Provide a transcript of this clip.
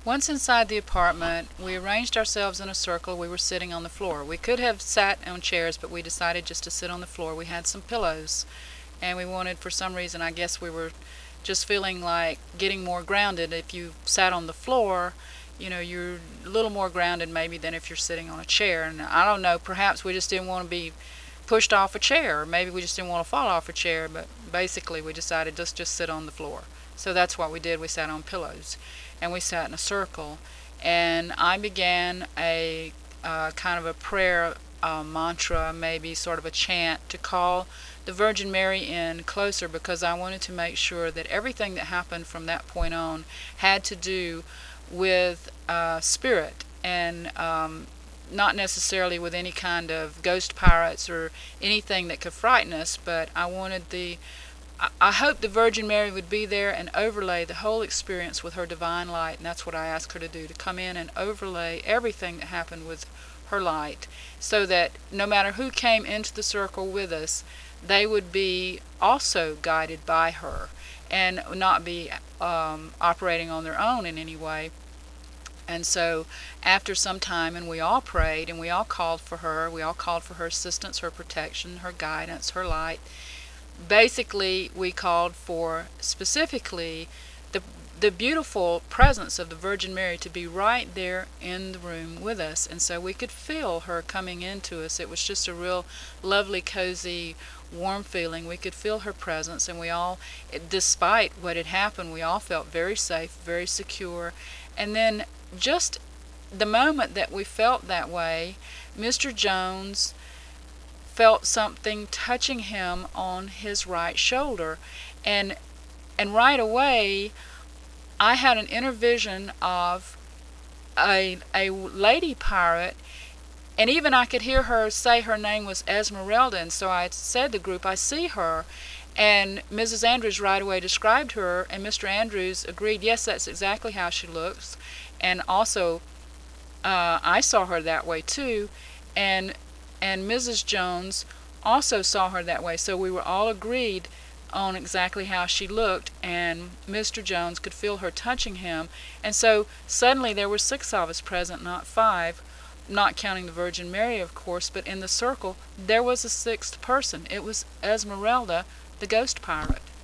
Once inside the apartment, we arranged ourselves in a circle. We were sitting on the floor. We could have sat on chairs, but we decided just to sit on the floor. We had some pillows, and we wanted, for some reason, I guess we were just feeling like getting more grounded. If you sat on the floor, you're a little more grounded maybe than if you're sitting on a chair. And I don't know, perhaps we just didn't want to be pushed off a chair, or maybe we just didn't want to fall off a chair, but basically we decided just sit on the floor. So that's what we did. We sat on pillows, and we sat in a circle, and I began a kind of a prayer, mantra, maybe sort of a chant, to call the Virgin Mary in closer, because I wanted to make sure that everything that happened from that point on had to do with spirit, and not necessarily with any kind of ghost pirates or anything that could frighten us, but I hoped the Virgin Mary would be there and overlay the whole experience with her divine light, and that's what I asked her to do, to come in and overlay everything that happened with her light, so that no matter who came into the circle with us, they would be also guided by her and not be operating on their own in any way. And so after some time, and we all prayed, and we all called for her assistance, her protection, her guidance, her light. Basically, we called for specifically the beautiful presence of the Virgin Mary to be right there in the room with us, and so we could feel her coming into us. It was just a real lovely, cozy, warm feeling. We could feel her presence, and we all, despite what had happened, we all felt very safe, very secure. And then just the moment that we felt that way, Mr. Jones felt something touching him on his right shoulder, and right away I had an inner vision of a lady pirate, and even I could hear her say her name was Esmeralda, and so I said to the group, "I see her." And Mrs. Andrews right away described her, and Mr. Andrews agreed, yes, that's exactly how she looks. And also I saw her that way too, and Mrs. Jones also saw her that way. So we were all agreed on exactly how she looked, and Mr. Jones could feel her touching him. And so suddenly there were 6 of us present, not 5, not counting the Virgin Mary, of course, but in the circle there was a 6th person. It was Esmeralda, the ghost pirate.